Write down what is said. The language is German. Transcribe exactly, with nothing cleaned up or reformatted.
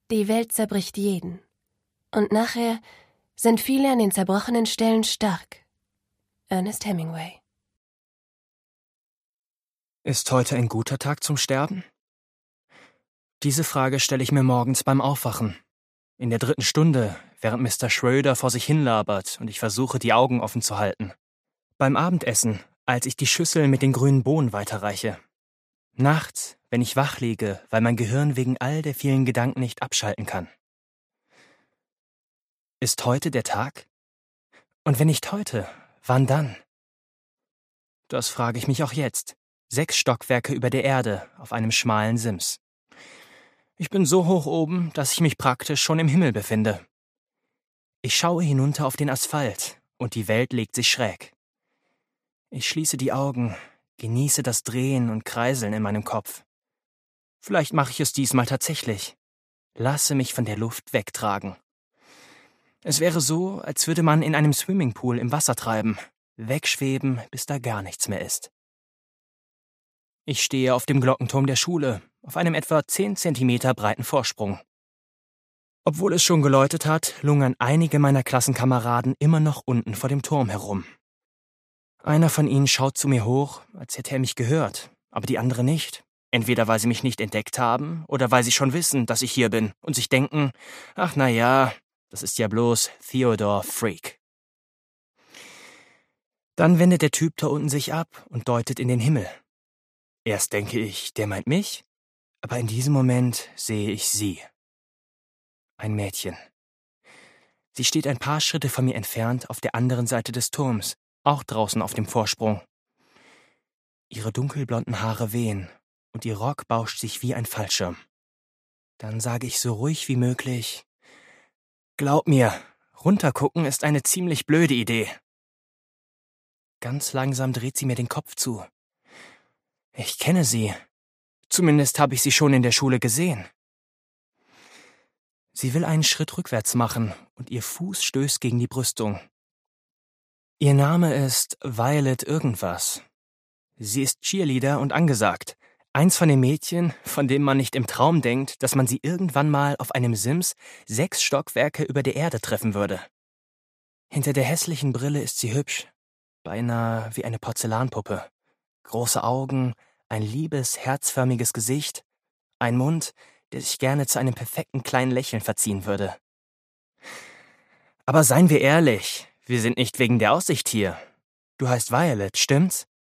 Die Welt zerbricht jeden. Und nachher sind viele an den zerbrochenen Stellen stark. Ernest Hemingway. Ist heute ein guter Tag zum Sterben? Diese Frage stelle ich mir morgens beim Aufwachen. In der dritten Stunde, während Mister Schröder vor sich hinlabert und ich versuche, die Augen offen zu halten. Beim Abendessen, als ich die Schüssel mit den grünen Bohnen weiterreiche. Nachts, wenn ich wach liege, weil mein Gehirn wegen all der vielen Gedanken nicht abschalten kann. Ist heute der Tag? Und wenn nicht heute, wann dann? Das frage ich mich auch jetzt. Sechs Stockwerke über der Erde auf einem schmalen Sims. Ich bin so hoch oben, dass ich mich praktisch schon im Himmel befinde. Ich schaue hinunter auf den Asphalt und die Welt legt sich schräg. Ich schließe die Augen, genieße das Drehen und Kreiseln in meinem Kopf. Vielleicht mache ich es diesmal tatsächlich. Lasse mich von der Luft wegtragen. Es wäre so, als würde man in einem Swimmingpool im Wasser treiben, wegschweben, bis da gar nichts mehr ist. Ich stehe auf dem Glockenturm der Schule, auf einem etwa zehn Zentimeter breiten Vorsprung. Obwohl es schon geläutet hat, lungern einige meiner Klassenkameraden immer noch unten vor dem Turm herum. Einer von ihnen schaut zu mir hoch, als hätte er mich gehört, aber die andere nicht. Entweder weil sie mich nicht entdeckt haben oder weil sie schon wissen, dass ich hier bin und sich denken, ach na ja, das ist ja bloß Theodore Freak. Dann wendet der Typ da unten sich ab und deutet in den Himmel. Erst denke ich, der meint mich, aber in diesem Moment sehe ich sie. Ein Mädchen. Sie steht ein paar Schritte von mir entfernt auf der anderen Seite des Turms, auch draußen auf dem Vorsprung. Ihre dunkelblonden Haare wehen und ihr Rock bauscht sich wie ein Fallschirm. Dann sage ich so ruhig wie möglich, glaub mir, runtergucken ist eine ziemlich blöde Idee. Ganz langsam dreht sie mir den Kopf zu. Ich kenne sie. Zumindest habe ich sie schon in der Schule gesehen. Sie will einen Schritt rückwärts machen und ihr Fuß stößt gegen die Brüstung. Ihr Name ist Violet irgendwas. Sie ist Cheerleader und angesagt. Eins von den Mädchen, von dem man nicht im Traum denkt, dass man sie irgendwann mal auf einem Sims sechs Stockwerke über der Erde treffen würde. Hinter der hässlichen Brille ist sie hübsch, beinahe wie eine Porzellanpuppe. Große Augen, ein liebes, herzförmiges Gesicht, ein Mund, der sich gerne zu einem perfekten kleinen Lächeln verziehen würde. Aber seien wir ehrlich, wir sind nicht wegen der Aussicht hier. Du heißt Violet, stimmt's?